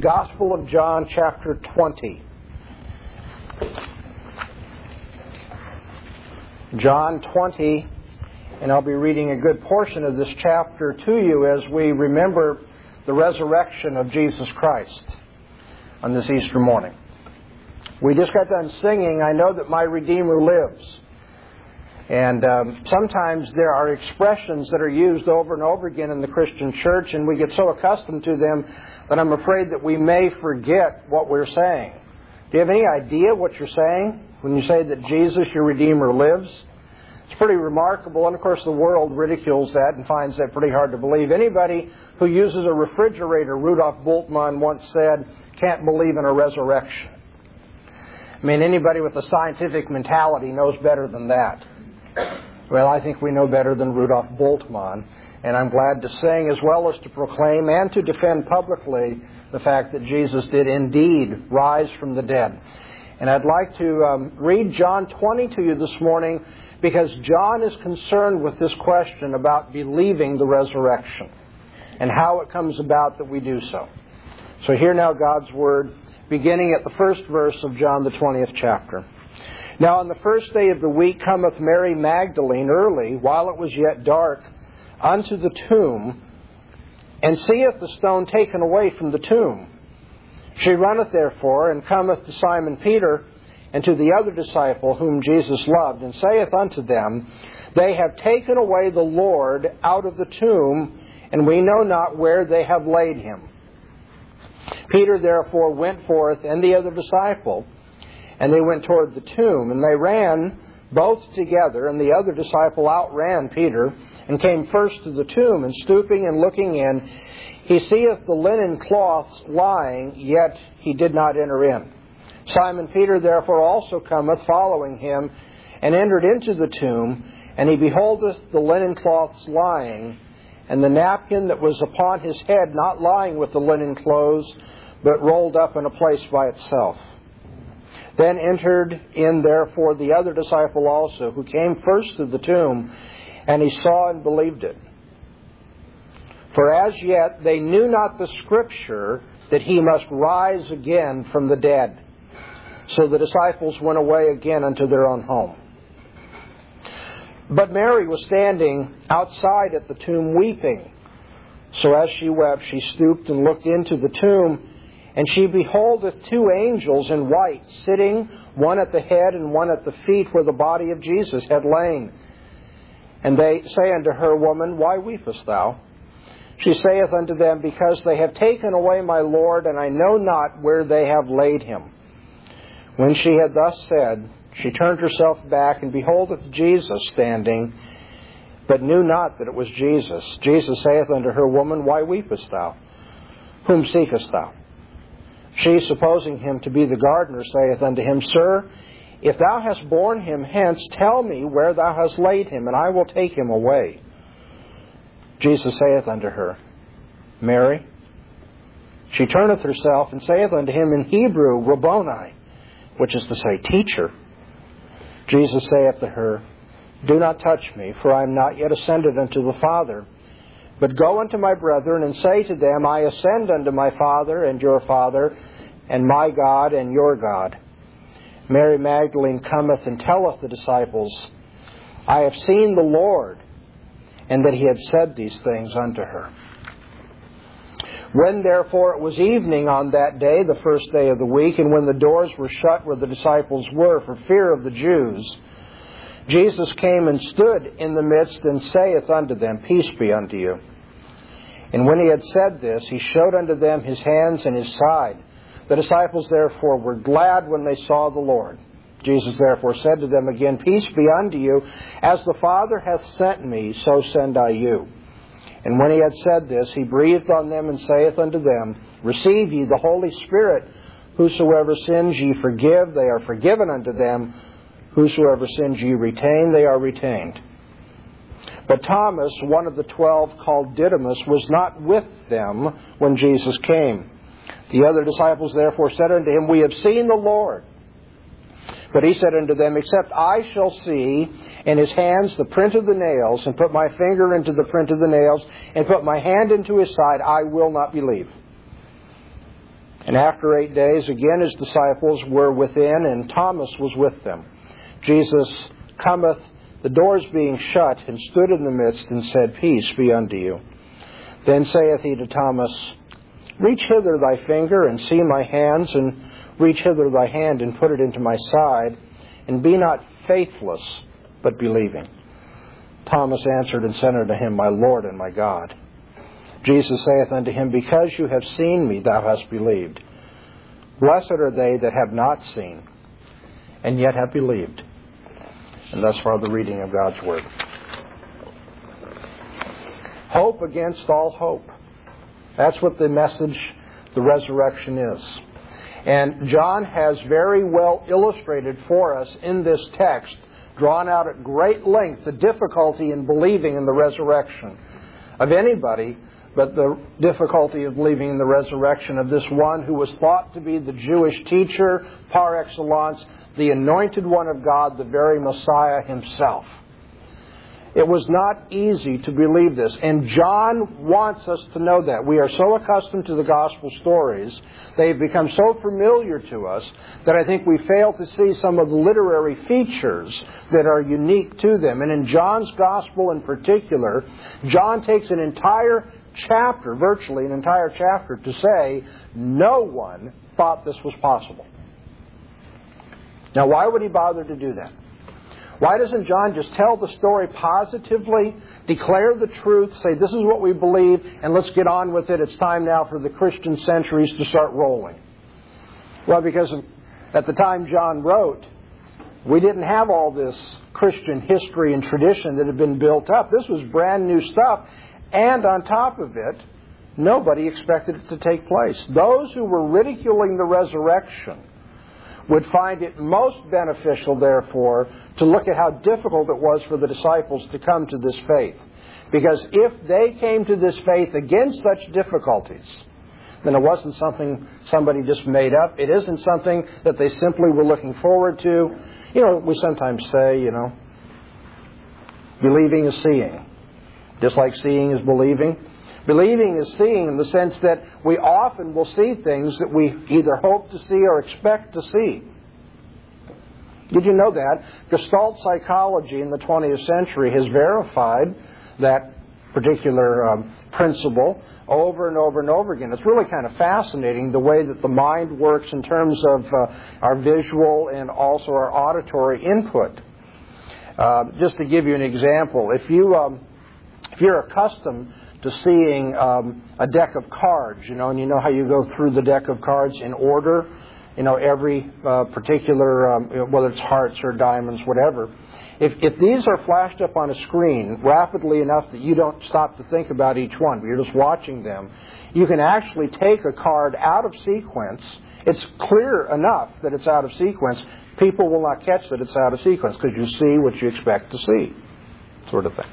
Gospel of John, chapter 20. John 20, and I'll be reading a good portion of this chapter to you as we remember the resurrection of Jesus Christ on this Easter morning. We just got done singing, "I know that my Redeemer lives." And sometimes there are expressions that are used over and over again in the Christian church, and we get so accustomed to them that I'm afraid that we may forget what we're saying. Do you have any idea what you're saying when you say that Jesus, your Redeemer, lives? It's pretty remarkable, and of course the world ridicules that and finds that pretty hard to believe. Anybody who uses a refrigerator, Rudolf Bultmann once said, can't believe in a resurrection. I mean, anybody with a scientific mentality knows better than that. Well, I think we know better than Rudolf Bultmann, and I'm glad to sing as well as to proclaim and to defend publicly the fact that Jesus did indeed rise from the dead. And I'd like to read John 20 to you this morning because John is concerned with this question about believing the resurrection and how it comes about that we do so. So hear now God's Word, beginning at the first verse of John the 20th chapter. Now on the first day of the week cometh Mary Magdalene early, while it was yet dark, unto the tomb, and seeth the stone taken away from the tomb. She runneth therefore, and cometh to Simon Peter, and to the other disciple whom Jesus loved, and saith unto them, They have taken away the Lord out of the tomb, and we know not where they have laid him. Peter therefore went forth, and the other disciple, and they went toward the tomb, and they ran both together, and the other disciple outran Peter, and came first to the tomb, and stooping and looking in, he seeth the linen cloths lying, yet he did not enter in. Simon Peter therefore also cometh, following him, and entered into the tomb, and he beholdeth the linen cloths lying, and the napkin that was upon his head not lying with the linen clothes, but rolled up in a place by itself. Then entered in therefore the other disciple also, who came first to the tomb, and he saw and believed it. For as yet they knew not the Scripture that he must rise again from the dead. So the disciples went away again unto their own home. But Mary was standing outside at the tomb weeping. So as she wept, she stooped and looked into the tomb, and she beholdeth two angels in white, sitting, one at the head and one at the feet, where the body of Jesus had lain. And they say unto her, Woman, why weepest thou? She saith unto them, Because they have taken away my Lord, and I know not where they have laid him. When she had thus said, she turned herself back, and beholdeth Jesus standing, but knew not that it was Jesus. Jesus saith unto her, Woman, why weepest thou? Whom seekest thou? She, supposing him to be the gardener, saith unto him, Sir, if thou hast borne him hence, tell me where thou hast laid him, and I will take him away. Jesus saith unto her, Mary. She turneth herself, and saith unto him in Hebrew, Rabboni, which is to say, Teacher. Jesus saith to her, Do not touch me, for I am not yet ascended unto the Father. But go unto my brethren, and say to them, I ascend unto my Father and your Father, and my God and your God. Mary Magdalene cometh and telleth the disciples, I have seen the Lord, and that he had said these things unto her. When therefore it was evening on that day, the first day of the week, and when the doors were shut where the disciples were for fear of the Jews, Jesus came and stood in the midst, and saith unto them, Peace be unto you. And when he had said this, he showed unto them his hands and his side. The disciples therefore were glad when they saw the Lord. Jesus therefore said to them again, Peace be unto you. As the Father hath sent me, so send I you. And when he had said this, he breathed on them, and saith unto them, Receive ye the Holy Spirit. Whosoever sins ye forgive, they are forgiven unto them. Whosoever sins ye retain, they are retained. But Thomas, one of the 12, called Didymus, was not with them when Jesus came. The other disciples therefore said unto him, We have seen the Lord. But he said unto them, Except I shall see in his hands the print of the nails, and put my finger into the print of the nails, and put my hand into his side, I will not believe. And after 8 days, again his disciples were within, and Thomas was with them. Jesus cometh, the doors being shut, and stood in the midst, and said, Peace be unto you. Then saith he to Thomas, Reach hither thy finger, and see my hands, and reach hither thy hand, and put it into my side, and be not faithless, but believing. Thomas answered and said unto him, My Lord and my God. Jesus saith unto him, Because you have seen me, thou hast believed. Blessed are they that have not seen, and yet have believed. And thus far the reading of God's Word. Hope against all hope. That's what the message, the resurrection is. And John has very well illustrated for us in this text, drawn out at great length, the difficulty in believing in the resurrection of anybody, but the difficulty of believing in the resurrection of this one who was thought to be the Jewish teacher par excellence, the anointed one of God, the very Messiah himself. It was not easy to believe this, and John wants us to know that. We are so accustomed to the gospel stories, they've become so familiar to us, that I think we fail to see some of the literary features that are unique to them. And in John's gospel in particular, John takes an entire chapter, virtually an entire chapter, to say no one thought this was possible. Now, why would he bother to do that? Why doesn't John just tell the story positively, declare the truth, say this is what we believe, and let's get on with it. It's time now for the Christian centuries to start rolling. Well, because at the time John wrote, we didn't have all this Christian history and tradition that had been built up. This was brand new stuff. And on top of it, nobody expected it to take place. Those who were ridiculing the resurrection would find it most beneficial, therefore, to look at how difficult it was for the disciples to come to this faith. Because if they came to this faith against such difficulties, then it wasn't something somebody just made up. It isn't something that they simply were looking forward to. You know, we sometimes say, believing is seeing. Just like seeing is believing. Believing is seeing in the sense that we often will see things that we either hope to see or expect to see. Did you know that? Gestalt psychology in the 20th century has verified that particular principle over and over and over again. It's really kind of fascinating the way that the mind works in terms of our visual and also our auditory input. Just to give you an example, if you're accustomed to seeing a deck of cards, and you know how you go through the deck of cards in order, every particular, whether it's hearts or diamonds, whatever. If these are flashed up on a screen rapidly enough that you don't stop to think about each one, but you're just watching them, you can actually take a card out of sequence. It's clear enough that it's out of sequence. People will not catch that it's out of sequence because you see what you expect to see, sort of thing.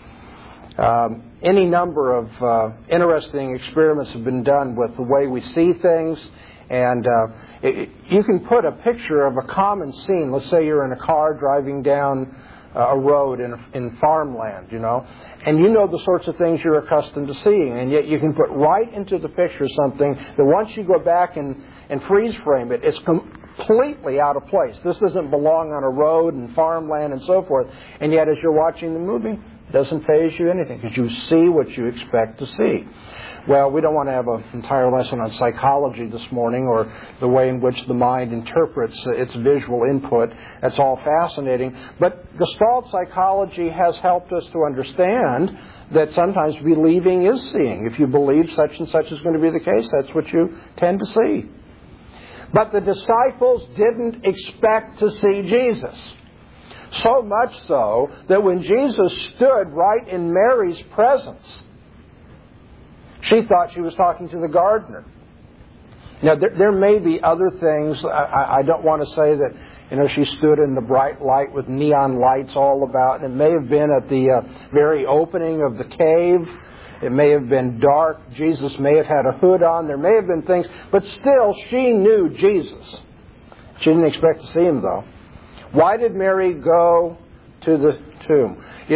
Any number of interesting experiments have been done with the way we see things, and you can put a picture of a common scene. Let's say you're in a car driving down a road in farmland, and you know the sorts of things you're accustomed to seeing, and yet you can put right into the picture something that once you go back and freeze frame it, it's completely out of place. This doesn't belong on a road and farmland and so forth, and yet as you're watching the movie, it doesn't faze you anything because you see what you expect to see. Well, we don't want to have an entire lesson on psychology this morning or the way in which the mind interprets its visual input. That's all fascinating. But Gestalt psychology has helped us to understand that sometimes believing is seeing. If you believe such and such is going to be the case, that's what you tend to see. But the disciples didn't expect to see Jesus. So much so that when Jesus stood right in Mary's presence, she thought she was talking to the gardener. Now, there may be other things. I don't want to say that, she stood in the bright light with neon lights all about. And it may have been at the very opening of the cave. It may have been dark. Jesus may have had a hood on. There may have been things. But still, she knew Jesus. She didn't expect to see him, though. Why did Mary go to the tomb?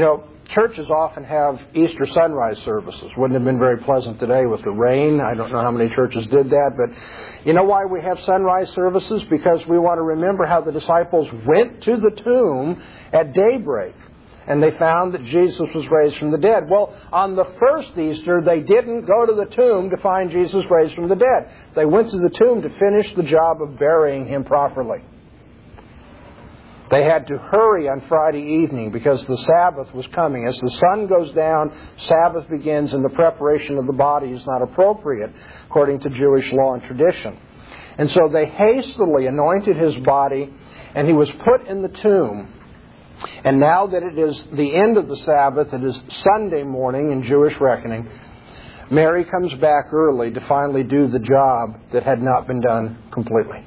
churches often have Easter sunrise services. Wouldn't have been very pleasant today with the rain. I don't know how many churches did that, but you know why we have sunrise services? Because we want to remember how the disciples went to the tomb at daybreak, and they found that Jesus was raised from the dead. Well, on the first Easter, they didn't go to the tomb to find Jesus raised from the dead. They went to the tomb to finish the job of burying Him properly. They had to hurry on Friday evening because the Sabbath was coming. As the sun goes down, Sabbath begins, and the preparation of the body is not appropriate according to Jewish law and tradition. And so they hastily anointed His body, and He was put in the tomb. And now that it is the end of the Sabbath, it is Sunday morning in Jewish reckoning, Mary comes back early to finally do the job that had not been done completely.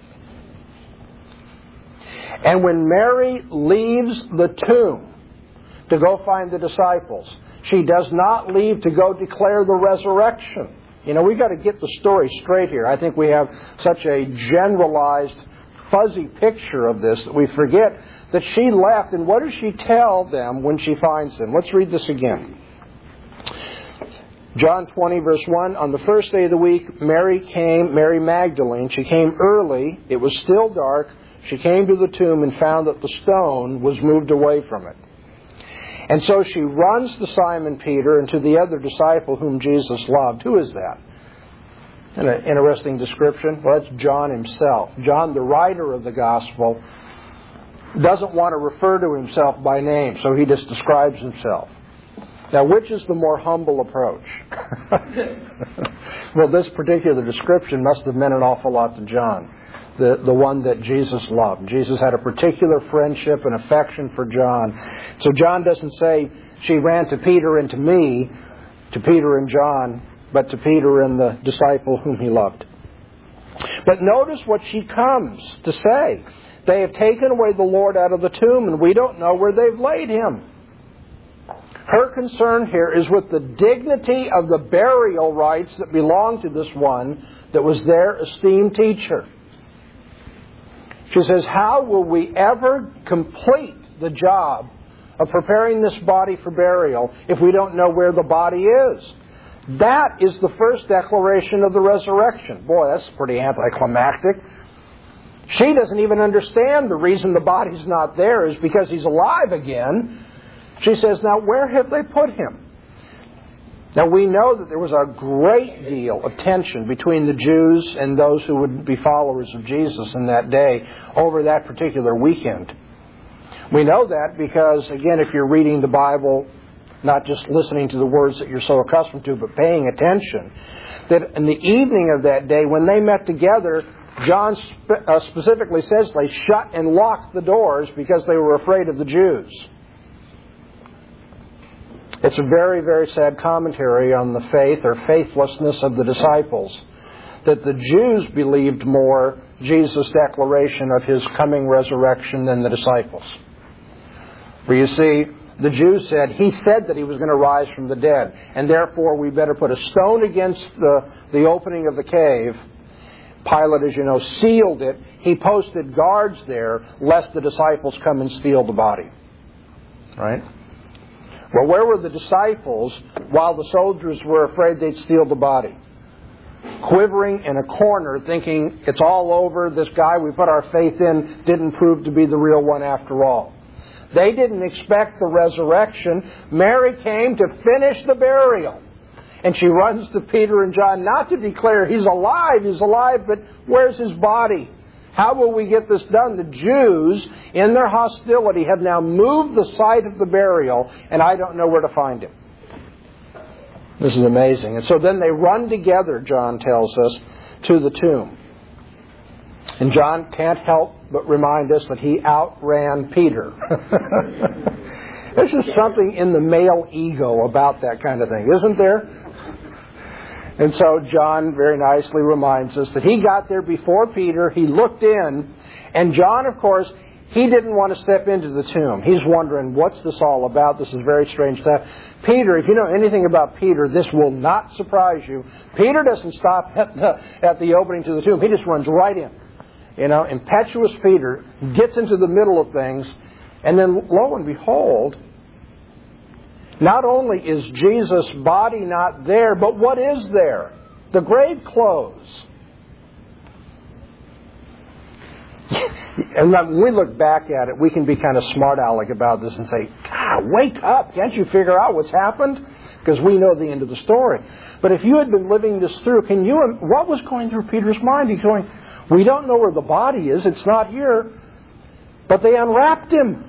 And when Mary leaves the tomb to go find the disciples, she does not leave to go declare the resurrection. You know, we've got to get the story straight here. I think we have such a generalized, fuzzy picture of this that we forget that she left. And what does she tell them when she finds them? Let's read this again. John 20, verse 1, on the first day of the week, Mary Magdalene, she came early. It was still dark. She came to the tomb and found that the stone was moved away from it. And so she runs to Simon Peter and to the other disciple whom Jesus loved. Who is that? An interesting description. Well, that's John himself. John, the writer of the gospel, doesn't want to refer to himself by name, so he just describes himself. Now, which is the more humble approach? Well, this particular description must have meant an awful lot to John, the one that Jesus loved. Jesus had a particular friendship and affection for John. So John doesn't say, she ran to Peter and to me, to Peter and John, but to Peter and the disciple whom he loved. But notice what she comes to say. They have taken away the Lord out of the tomb, and we don't know where they've laid Him. Her concern here is with the dignity of the burial rites that belong to this one that was their esteemed teacher. She says, how will we ever complete the job of preparing this body for burial if we don't know where the body is? That is the first declaration of the resurrection. Boy, that's pretty anticlimactic. She doesn't even understand the reason the body's not there is because He's alive again. She says, now where have they put Him? Now we know that there was a great deal of tension between the Jews and those who would be followers of Jesus in that day over that particular weekend. We know that because, again, if you're reading the Bible, not just listening to the words that you're so accustomed to, but paying attention, that in the evening of that day when they met together, John specifically says they shut and locked the doors because they were afraid of the Jews. It's a very, very sad commentary on the faith or faithlessness of the disciples, that the Jews believed more Jesus' declaration of His coming resurrection than the disciples. For you see, the Jews said, He said that He was going to rise from the dead, and therefore we better put a stone against the opening of the cave. Pilate, as you know, sealed it. He posted guards there lest the disciples come and steal the body. Right? Well, where were the disciples while the soldiers were afraid they'd steal the body? Quivering in a corner, thinking it's all over. This guy we put our faith in didn't prove to be the real one after all. They didn't expect the resurrection. Mary came to finish the burial. And she runs to Peter and John, not to declare He's alive, but where's His body? How will we get this done? The Jews, in their hostility, have now moved the site of the burial, and I don't know where to find Him. This is amazing. And so then they run together, John tells us, to the tomb. And John can't help but remind us that he outran Peter. There's just something in the male ego about that kind of thing, isn't there? And so John very nicely reminds us that he got there before Peter. He looked in. And John, of course, he didn't want to step into the tomb. He's wondering, what's this all about? This is very strange stuff. Peter, if you know anything about Peter, this will not surprise you. Peter doesn't stop at the opening to the tomb. He just runs right in. You know, impetuous Peter gets into the middle of things. And then, lo and behold, Not only is Jesus' body not there, but what is there? The grave clothes. And when we look back at it, we can be kind of smart-aleck about this and say, God, wake up. Can't you figure out what's happened? Because we know the end of the story. But if you had been living this through, what was going through Peter's mind? He's going, we don't know where the body is. It's not here. But they unwrapped him.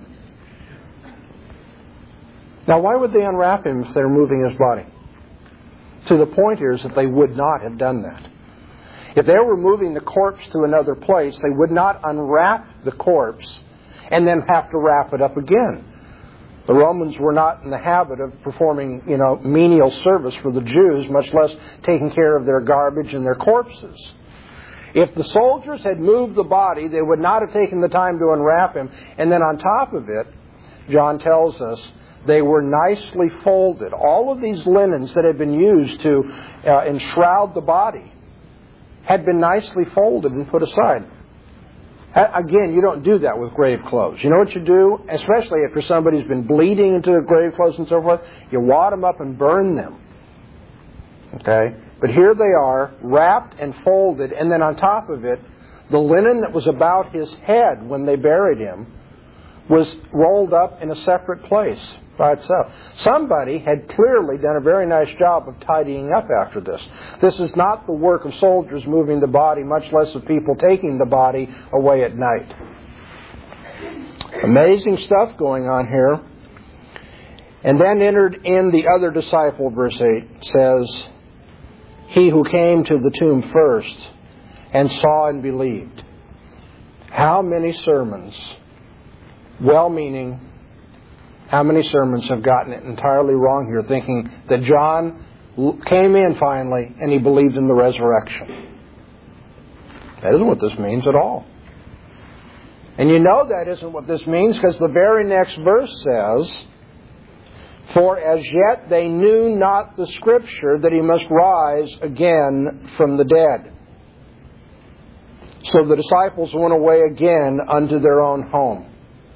Now, why would they unwrap him if they're moving his body? So the point here is that they would not have done that. If they were moving the corpse to another place, they would not unwrap the corpse and then have to wrap it up again. The Romans were not in the habit of performing, menial service for the Jews, much less taking care of their garbage and their corpses. If the soldiers had moved the body, they would not have taken the time to unwrap him. And then on top of it, John tells us, they were nicely folded. All of these linens that had been used to enshroud the body had been nicely folded and put aside. Again, you don't do that with grave clothes. You know what you do? Especially after somebody's been bleeding into the grave clothes and so forth. You wad them up and burn them. Okay? But here they are, wrapped and folded, and then on top of it, the linen that was about his head when they buried him was rolled up in a separate place by itself. Somebody had clearly done a very nice job of tidying up after this. This is not the work of soldiers moving the body, much less of people taking the body away at night. Amazing stuff going on here. And then entered in the other disciple, verse 8 says, he who came to the tomb first and saw and believed. How many sermons, well-meaning, how many sermons have gotten it entirely wrong here, thinking that John came in finally and he believed in the resurrection. That isn't what this means at all. And you know that isn't what this means because the very next verse says, for as yet they knew not the Scripture that he must rise again from the dead. So the disciples went away again unto their own home.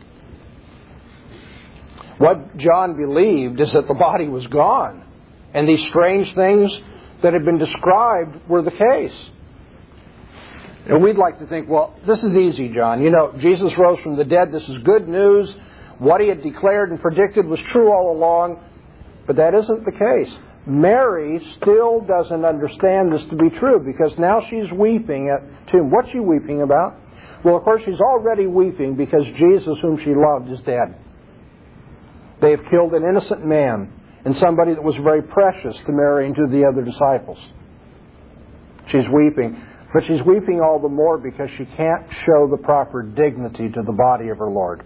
What John believed is that the body was gone. And these strange things that had been described were the case. And we'd like to think, well, this is easy, John. Jesus rose from the dead. This is good news. What he had declared and predicted was true all along. But that isn't the case. Mary still doesn't understand this to be true because now she's weeping at tomb. What's she weeping about? Well, of course, she's already weeping because Jesus, whom she loved, is dead. They have killed an innocent man and somebody that was very precious to Mary and to the other disciples. She's weeping. But she's weeping all the more because she can't show the proper dignity to the body of her Lord.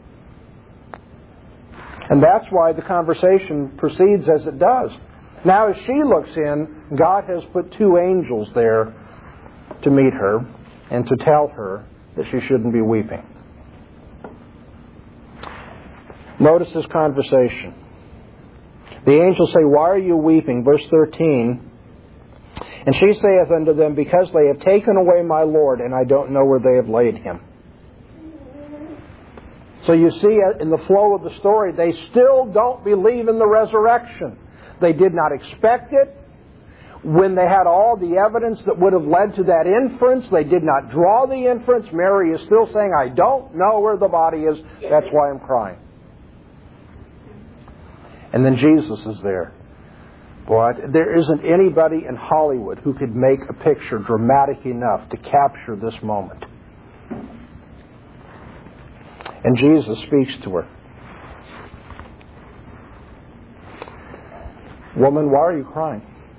And that's why the conversation proceeds as it does. Now as she looks in, God has put two angels there to meet her and to tell her that she shouldn't be weeping. Notice this conversation. The angels say, why are you weeping? Verse 13. And she saith unto them, because they have taken away my Lord, and I don't know where they have laid him. So you see, in the flow of the story, they still don't believe in the resurrection. They did not expect it. When they had all the evidence that would have led to that inference, they did not draw the inference. Mary is still saying, I don't know where the body is. That's why I'm crying. And then Jesus is there. Boy, there isn't anybody in Hollywood who could make a picture dramatic enough to capture this moment. And Jesus speaks to her. Woman, why are you crying?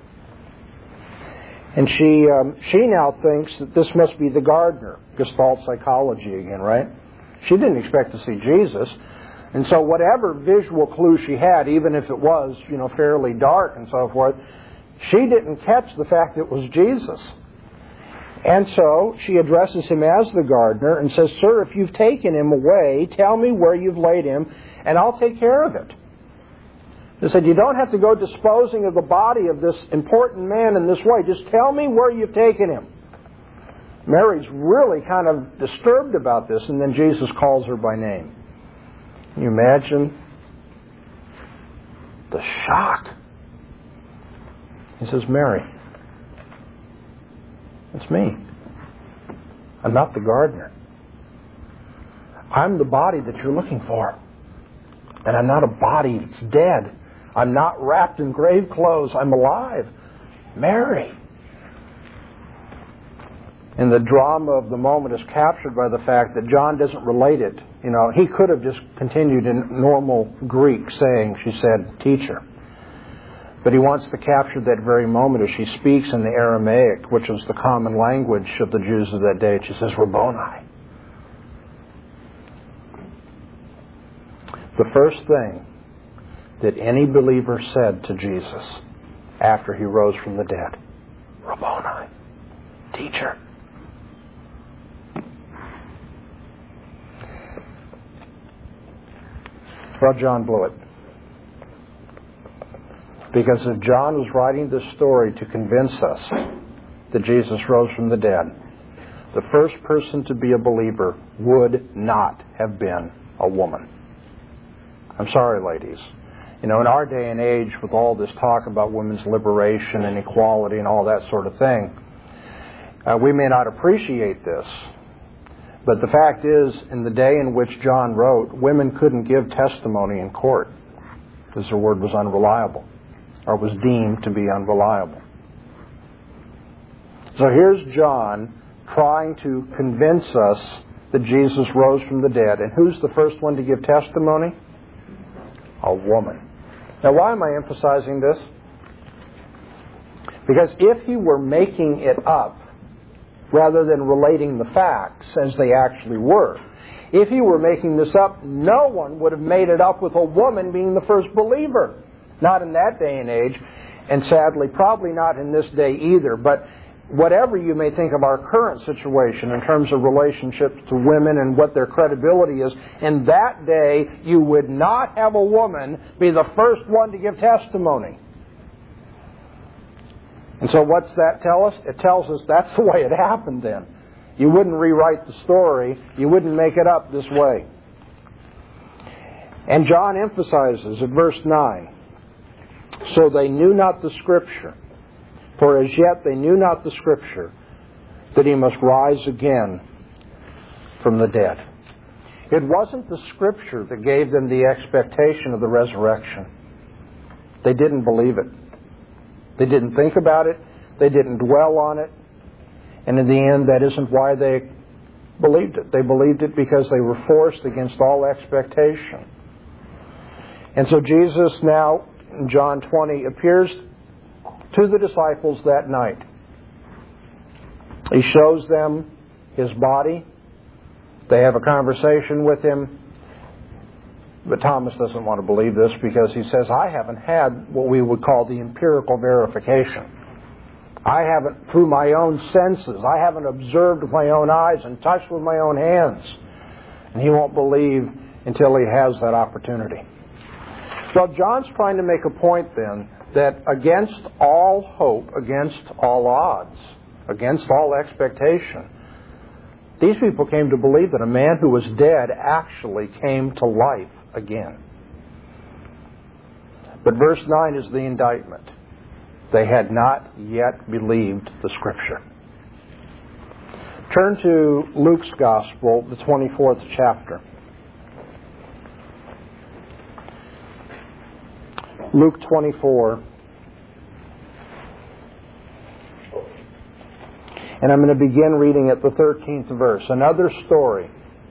And she now thinks that this must be the gardener. Gestalt psychology again, right? She didn't expect to see Jesus. And so whatever visual clue she had, even if it was, fairly dark and so forth, she didn't catch the fact that it was Jesus. And so she addresses him as the gardener and says, Sir, if you've taken him away, tell me where you've laid him, and I'll take care of it. They said, you don't have to go disposing of the body of this important man in this way. Just tell me where you've taken him. Mary's really kind of disturbed about this, and then Jesus calls her by name. Can you imagine? The shock. He says, Mary, it's me. I'm not the gardener. I'm the body that you're looking for. And I'm not a body that's dead. I'm not wrapped in grave clothes. I'm alive. Mary. And the drama of the moment is captured by the fact that John doesn't relate it. You know, he could have just continued in normal Greek saying, she said, teacher. But he wants to capture that very moment as she speaks in the Aramaic, which was the common language of the Jews of that day. She says, Rabboni. The first thing that any believer said to Jesus after he rose from the dead, Rabboni, teacher. Well, John blew it. Because if John was writing this story to convince us that Jesus rose from the dead, the first person to be a believer would not have been a woman. I'm sorry, ladies. You know, in our day and age, with all this talk about women's liberation and equality and all that sort of thing, we may not appreciate this. But the fact is, in the day in which John wrote, women couldn't give testimony in court because their word was unreliable, or was deemed to be unreliable. So here's John trying to convince us that Jesus rose from the dead. And who's the first one to give testimony? A woman. Now, why am I emphasizing this? Because if he were making it up, rather than relating the facts as they actually were, if he were making this up, no one would have made it up with a woman being the first believer. Not in that day and age, and sadly, probably not in this day either. But whatever you may think of our current situation in terms of relationships to women and what their credibility is, in that day, you would not have a woman be the first one to give testimony. And so what's that tell us? It tells us that's the way it happened then. You wouldn't rewrite the story. You wouldn't make it up this way. And John emphasizes at verse 9, so they knew not the Scripture, for as yet they knew not the Scripture, that he must rise again from the dead. It wasn't the Scripture that gave them the expectation of the resurrection. They didn't believe it. They didn't think about it. They didn't dwell on it. And in the end, that isn't why they believed it. They believed it because they were forced against all expectation. And so Jesus now, in John 20, appears to the disciples that night. He shows them his body. They have a conversation with him. But Thomas doesn't want to believe this because he says, I haven't had what we would call the empirical verification. I haven't, through my own senses, I haven't observed with my own eyes and touched with my own hands. And he won't believe until he has that opportunity. Well, John's trying to make a point then that against all hope, against all odds, against all expectation, these people came to believe that a man who was dead actually came to life again. But verse 9 is the indictment. They had not yet believed the Scripture. Turn to Luke's Gospel, the 24th chapter. Luke 24. And I'm going to begin reading at the 13th verse. Another story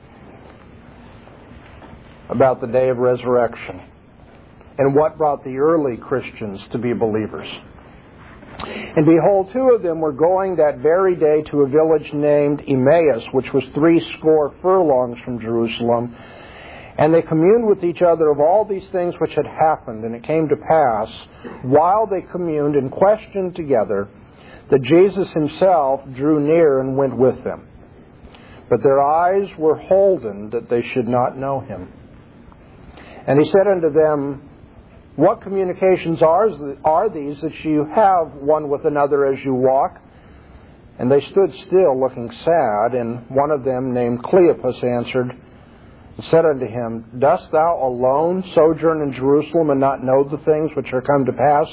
about the day of resurrection and what brought the early Christians to be believers. And behold, two of them were going that very day to a village named Emmaus, which was 80 furlongs from Jerusalem. And they communed with each other of all these things which had happened. And it came to pass, while they communed and questioned together, that Jesus himself drew near and went with them. But their eyes were holden that they should not know him. And he said unto them, what communications are these that you have one with another as you walk? And they stood still, looking sad. And one of them, named Cleopas, answered, and said unto him, Dost thou alone sojourn in Jerusalem and not know the things which are come to pass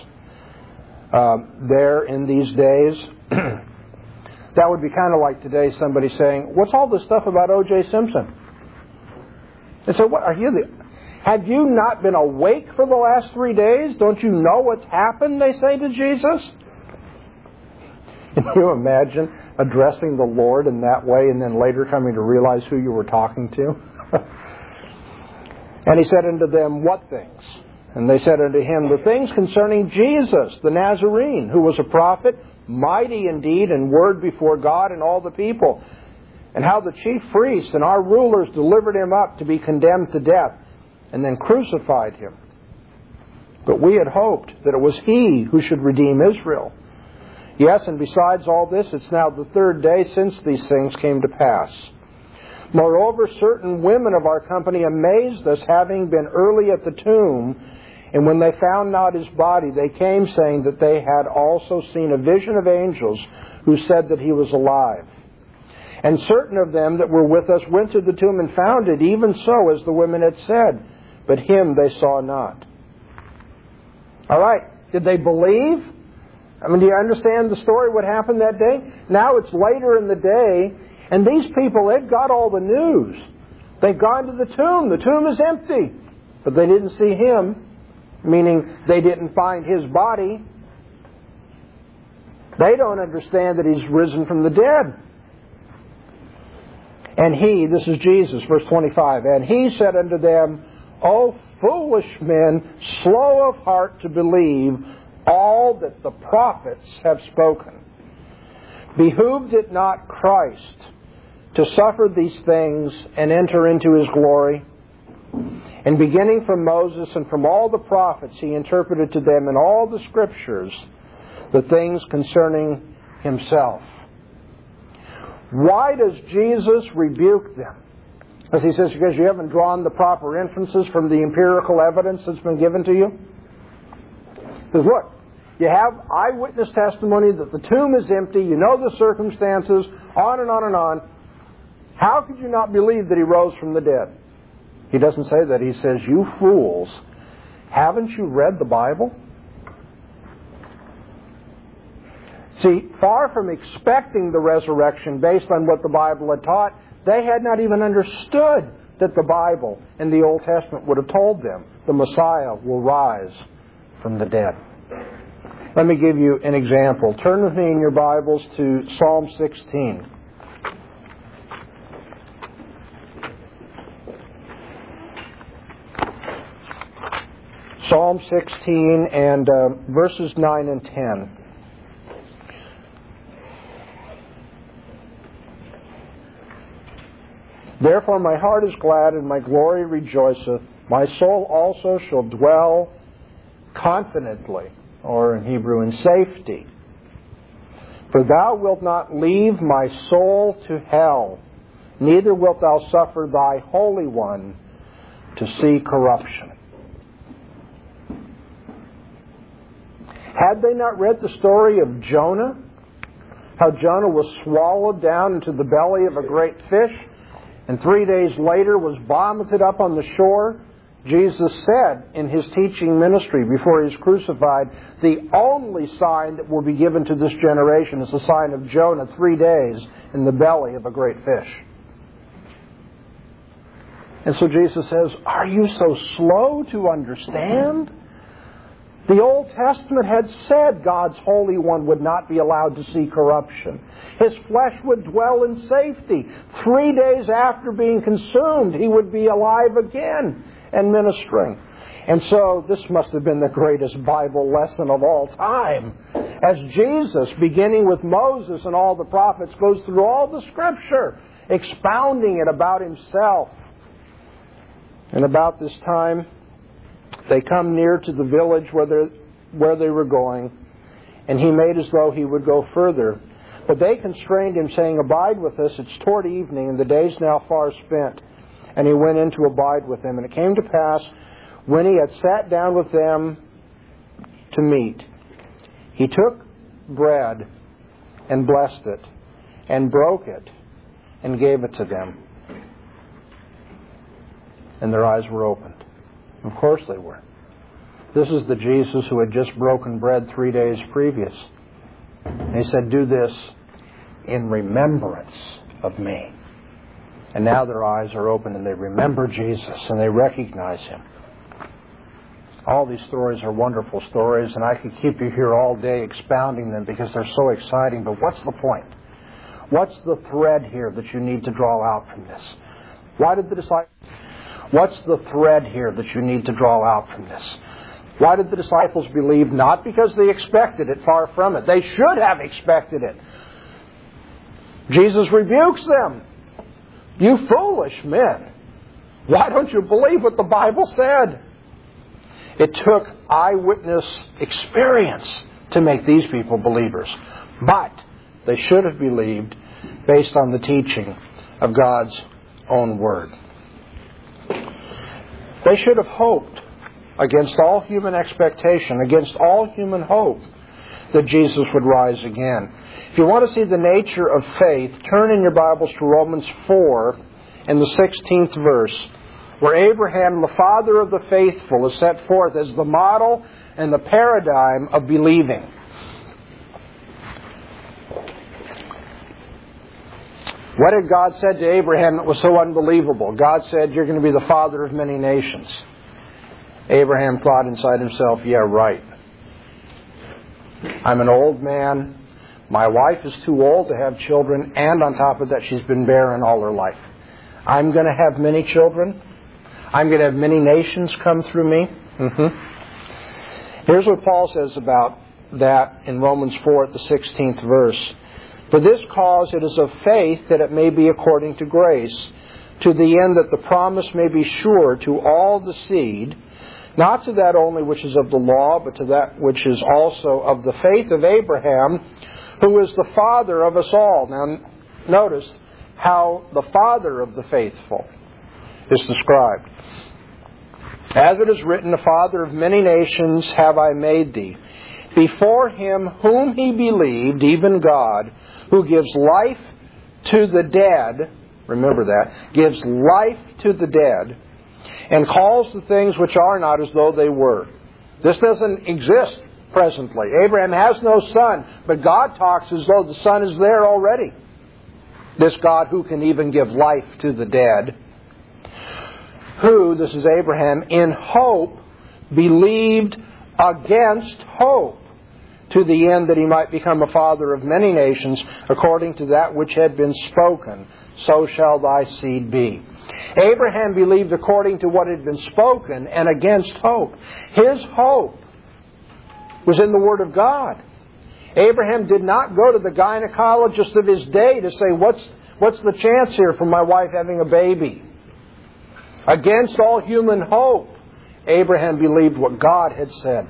there in these days? That would be kind of like today somebody saying, what's all this stuff about O.J. Simpson? And so, what are you? Have you not been awake for the last 3 days? Don't you know what's happened, they say to Jesus? Can you imagine addressing the Lord in that way and then later coming to realize who you were talking to? And he said unto them, What things? And they said unto him, The things concerning Jesus, the Nazarene, who was a prophet, mighty indeed in word before God and all the people, and how the chief priests and our rulers delivered him up to be condemned to death, and then crucified him. But we had hoped that it was he who should redeem Israel. Yes, and besides all this, it's now the 3rd day since these things came to pass. Moreover, certain women of our company amazed us, having been early at the tomb, and when they found not his body, they came saying that they had also seen a vision of angels who said that he was alive. And certain of them that were with us went to the tomb and found it, even so as the women had said, but him they saw not. All right, did they believe? I mean, do you understand the story, what happened that day? Now it's later in the day, and these people, they've got all the news. They've gone to the tomb. The tomb is empty. But they didn't see him, meaning they didn't find his body. They don't understand that he's risen from the dead. And he, this is Jesus, verse 25, and he said unto them, O foolish men, slow of heart to believe all that the prophets have spoken. Behooved it not Christ to suffer these things and enter into his glory? And beginning from Moses and from all the prophets, he interpreted to them in all the Scriptures the things concerning himself. Why does Jesus rebuke them? As he says, because you haven't drawn the proper inferences from the empirical evidence that's been given to you. Because look, you have eyewitness testimony that the tomb is empty, you know the circumstances, on and on and on. How could you not believe that he rose from the dead? He doesn't say that. He says, you fools, haven't you read the Bible? See, far from expecting the resurrection based on what the Bible had taught, they had not even understood that the Bible and the Old Testament would have told them the Messiah will rise from the dead. Let me give you an example. Turn with me in your Bibles to Psalm 16. Psalm 16 and verses 9 and 10. Therefore my heart is glad and my glory rejoiceth. My soul also shall dwell confidently, or in Hebrew, in safety. For thou wilt not leave my soul to hell, neither wilt thou suffer thy Holy One to see corruption. Had they not read the story of Jonah? How Jonah was swallowed down into the belly of a great fish, and 3 days later was vomited up on the shore. Jesus said in his teaching ministry before he was crucified, the only sign that will be given to this generation is the sign of Jonah 3 days in the belly of a great fish. And so Jesus says, are you so slow to understand? The Old Testament had said God's Holy One would not be allowed to see corruption. His flesh would dwell in safety. 3 days after being consumed, he would be alive again and ministering. And so this must have been the greatest Bible lesson of all time. As Jesus, beginning with Moses and all the prophets, goes through all the Scripture, expounding it about himself. And about this time, they come near to the village where they were going, and he made as though he would go further. But they constrained him, saying, Abide with us, it's toward evening, and the day's now far spent. And he went in to abide with them. And it came to pass, when he had sat down with them to meat, he took bread and blessed it, and broke it, and gave it to them. And their eyes were opened. Of course they were. This is the Jesus who had just broken bread 3 days previous. And He said, do this in remembrance of me. And now their eyes are open and they remember Jesus and they recognize Him. All these stories are wonderful stories, and I could keep you here all day expounding them because they're so exciting. But what's the point? What's the thread here that you need to draw out from this? What's the thread here that you need to draw out from this? Why did the disciples believe? Not because they expected it, far from it. They should have expected it. Jesus rebukes them. You foolish men. Why don't you believe what the Bible said? It took eyewitness experience to make these people believers. But they should have believed based on the teaching of God's own Word. They should have hoped against all human expectation, against all human hope, that Jesus would rise again. If you want to see the nature of faith, turn in your Bibles to Romans 4 in the 16th verse, where Abraham, the father of the faithful, is set forth as the model and the paradigm of believing. What had God said to Abraham that was so unbelievable? God said, you're going to be the father of many nations. Abraham thought inside himself, yeah, right. I'm an old man. My wife is too old to have children, and on top of that, she's been barren all her life. I'm going to have many children. I'm going to have many nations come through me. Here's what Paul says about that in Romans 4 at the 16th verse. For this cause it is of faith that it may be according to grace, to the end that the promise may be sure to all the seed, not to that only which is of the law, but to that which is also of the faith of Abraham, who is the father of us all. Now, notice how the father of the faithful is described. As it is written, the father of many nations have I made thee. Before Him whom He believed, even God, who gives life to the dead, remember that, gives life to the dead, and calls the things which are not as though they were. This doesn't exist presently. Abraham has no son, but God talks as though the son is there already. This God who can even give life to the dead, who, this is Abraham, in hope believed against hope, to the end that he might become a father of many nations, according to that which had been spoken, so shall thy seed be. Abraham believed according to what had been spoken and against hope. His hope was in the Word of God. Abraham did not go to the gynecologist of his day to say, what's the chance here for my wife having a baby? Against all human hope, Abraham believed what God had said.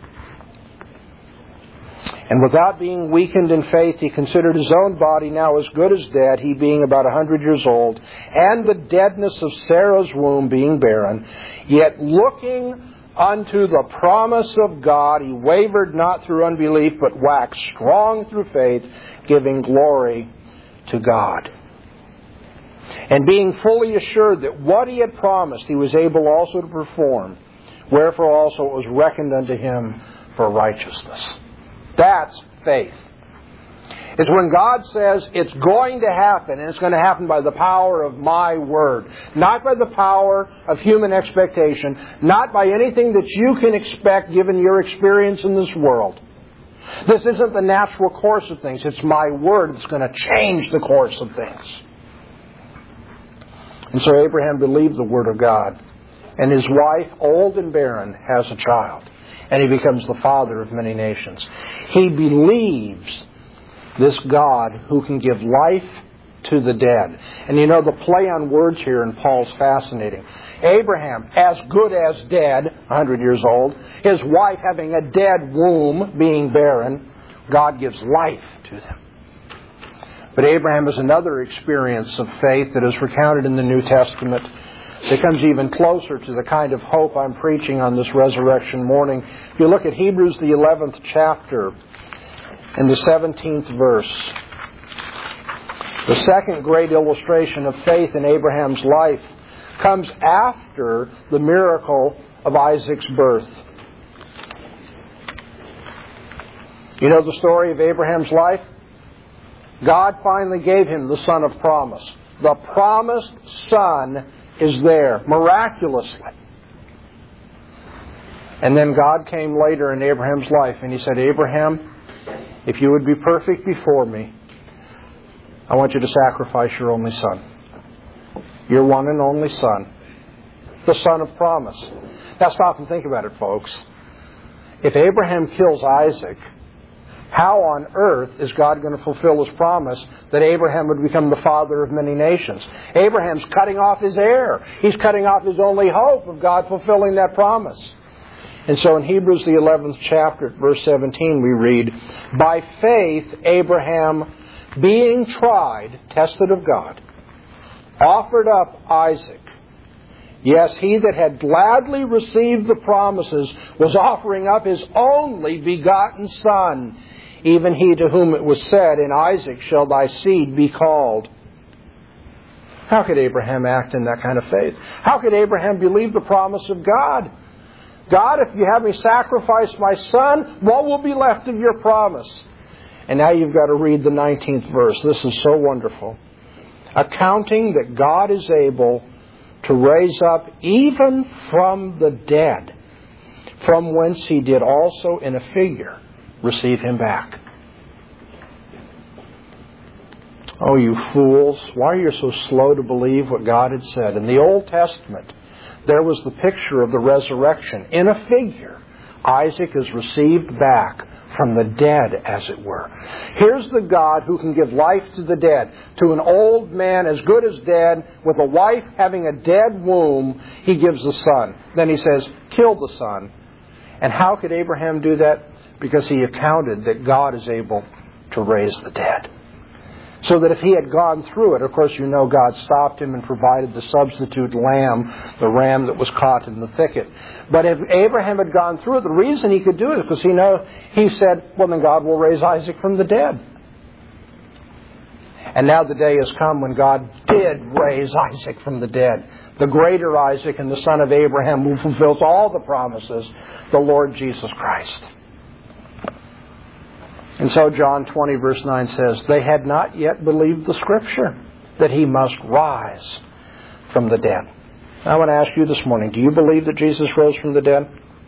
And without being weakened in faith, he considered his own body now as good as dead, he being about 100 years old, and the deadness of Sarah's womb being barren. Yet looking unto the promise of God, he wavered not through unbelief, but waxed strong through faith, giving glory to God. And being fully assured that what he had promised he was able also to perform, wherefore also it was reckoned unto him for righteousness. That's faith. It's when God says it's going to happen, and it's going to happen by the power of my word. Not by the power of human expectation. Not by anything that you can expect given your experience in this world. This isn't the natural course of things. It's my word that's going to change the course of things. And so Abraham believed the word of God. And his wife, old and barren, has a child. And he becomes the father of many nations. He believes this God who can give life to the dead. And you know, the play on words here in Paul's fascinating. Abraham, as good as dead, 100 years old. His wife having a dead womb, being barren. God gives life to them. But Abraham has another experience of faith that is recounted in the New Testament that comes even closer to the kind of hope I'm preaching on this resurrection morning. If you look at Hebrews, the 11th chapter, and the 17th verse, the second great illustration of faith in Abraham's life comes after the miracle of Isaac's birth. You know the story of Abraham's life? God finally gave him the son of promise. The promised son is there, miraculously. And then God came later in Abraham's life and He said, Abraham, if you would be perfect before me, I want you to sacrifice your only son. Your one and only son. The son of promise. Now stop and think about it, folks. If Abraham kills Isaac, how on earth is God going to fulfill His promise that Abraham would become the father of many nations? Abraham's cutting off his heir. He's cutting off his only hope of God fulfilling that promise. And so in Hebrews the 11th chapter, verse 17, we read, by faith Abraham, being tried, tested of God, offered up Isaac. Yes, he that had gladly received the promises was offering up his only begotten son, even he to whom it was said, in Isaac shall thy seed be called. How could Abraham act in that kind of faith? How could Abraham believe the promise of God? God, if you have me sacrifice my son, what will be left of your promise? And now you've got to read the 19th verse. This is so wonderful. Accounting that God is able to raise up even from the dead, from whence He did also in a figure receive him back. Oh, you fools, why are you so slow to believe what God had said? In the Old Testament, there was the picture of the resurrection. In a figure, Isaac is received back from the dead, as it were. Here's the God who can give life to the dead. To an old man as good as dead, with a wife having a dead womb, He gives the son. Then He says, kill the son. And how could Abraham do that? Because he accounted that God is able to raise the dead. So that if he had gone through it, of course you know God stopped him and provided the substitute lamb, the ram that was caught in the thicket. But if Abraham had gone through it, the reason he could do it is because he said, well then God will raise Isaac from the dead. And now the day has come when God did raise Isaac from the dead. The greater Isaac and the son of Abraham who fulfills all the promises, the Lord Jesus Christ. And so John 20 verse 9 says, they had not yet believed the Scripture that He must rise from the dead. I want to ask you this morning, do you believe that Jesus rose from the dead?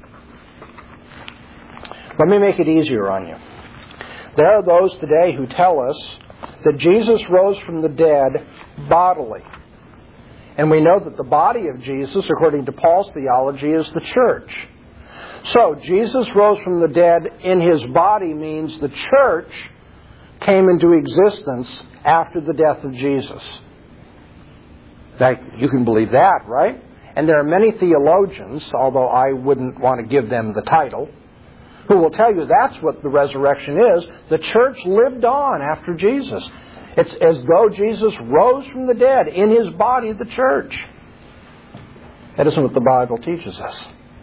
Let me make it easier on you. There are those today who tell us that Jesus rose from the dead bodily. And we know that the body of Jesus, according to Paul's theology, is the church. So, Jesus rose from the dead in His body means the church came into existence after the death of Jesus. Now, you can believe that, right? And there are many theologians, although I wouldn't want to give them the title, who will tell you that's what the resurrection is. The church lived on after Jesus. It's as though Jesus rose from the dead in His body, the church. That isn't what the Bible teaches us.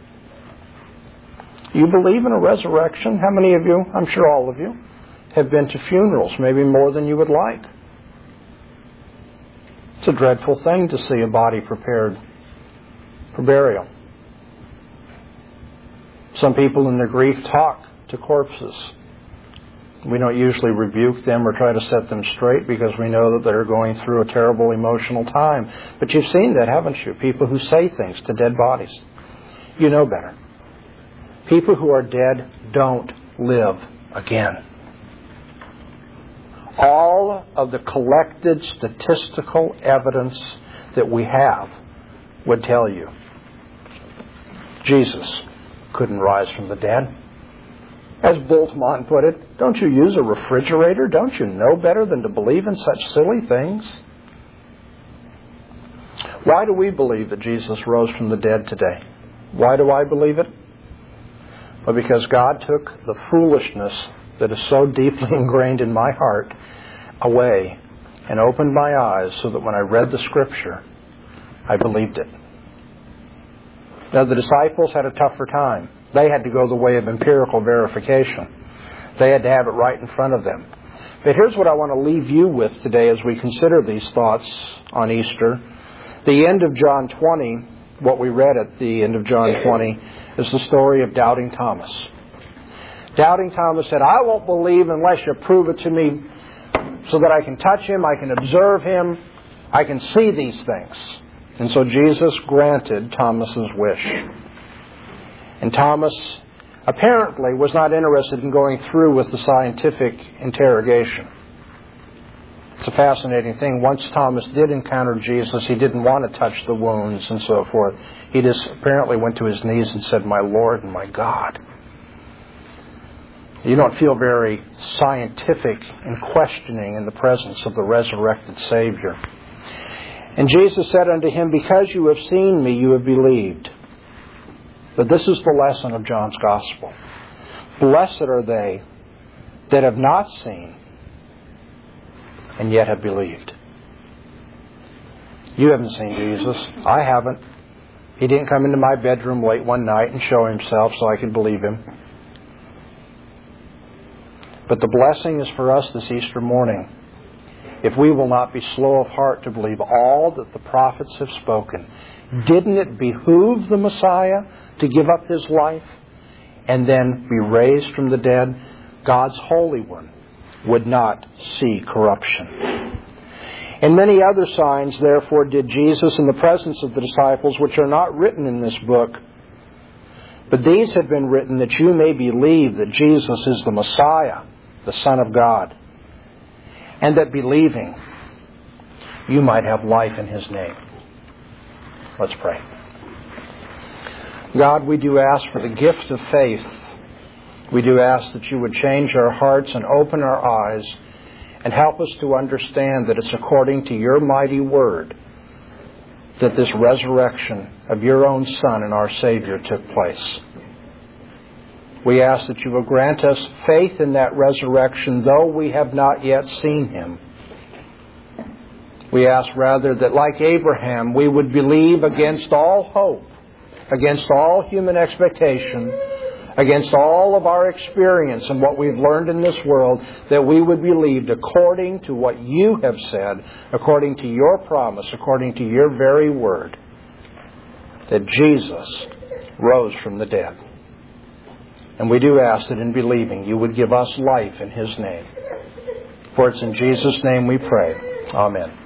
You believe in a resurrection? How many of you, I'm sure all of you, have been to funerals, maybe more than you would like? It's a dreadful thing to see a body prepared for burial. Some people in their grief talk to corpses. We don't usually rebuke them or try to set them straight because we know that they're going through a terrible emotional time. But you've seen that, haven't you? People who say things to dead bodies. You know better. People who are dead don't live again. All of the collected statistical evidence that we have would tell you Jesus couldn't rise from the dead. As Bultmann put it, don't you use a refrigerator? Don't you know better than to believe in such silly things? Why do we believe that Jesus rose from the dead today? Why do I believe it? Well, because God took the foolishness that is so deeply ingrained in my heart away and opened my eyes so that when I read the Scripture, I believed it. Now, the disciples had a tougher time. They had to go the way of empirical verification. They had to have it right in front of them. But here's what I want to leave you with today as we consider these thoughts on Easter. The end of John 20, what we read at the end of John 20, is the story of Doubting Thomas. Doubting Thomas said, I won't believe unless you prove it to me so that I can touch Him, I can observe Him, I can see these things. And so Jesus granted Thomas's wish. And Thomas apparently was not interested in going through with the scientific interrogation. It's a fascinating thing. Once Thomas did encounter Jesus, he didn't want to touch the wounds and so forth. He just apparently went to his knees and said, my Lord and my God. You don't feel very scientific and questioning in the presence of the resurrected Savior. And Jesus said unto him, because you have seen me, you have believed. But this is the lesson of John's Gospel. Blessed are they that have not seen and yet have believed. You haven't seen Jesus. I haven't. He didn't come into my bedroom late one night and show Himself so I could believe Him. But the blessing is for us this Easter morning. If we will not be slow of heart to believe all that the prophets have spoken, didn't it behoove the Messiah to give up His life and then be raised from the dead? God's Holy One would not see corruption. And many other signs, therefore, did Jesus in the presence of the disciples, which are not written in this book. But these have been written that you may believe that Jesus is the Messiah, the Son of God, and that believing you might have life in His name. Let's pray. God, we do ask for the gift of faith. We do ask that you would change our hearts and open our eyes and help us to understand that it's according to your mighty word that this resurrection of your own Son and our Savior took place. We ask that you will grant us faith in that resurrection, though we have not yet seen Him. We ask rather that, like Abraham, we would believe against all hope, against all human expectation, against all of our experience and what we've learned in this world, that we would believe according to what you have said, according to your promise, according to your very word, that Jesus rose from the dead. And we do ask that in believing you would give us life in His name. For it's in Jesus' name we pray. Amen.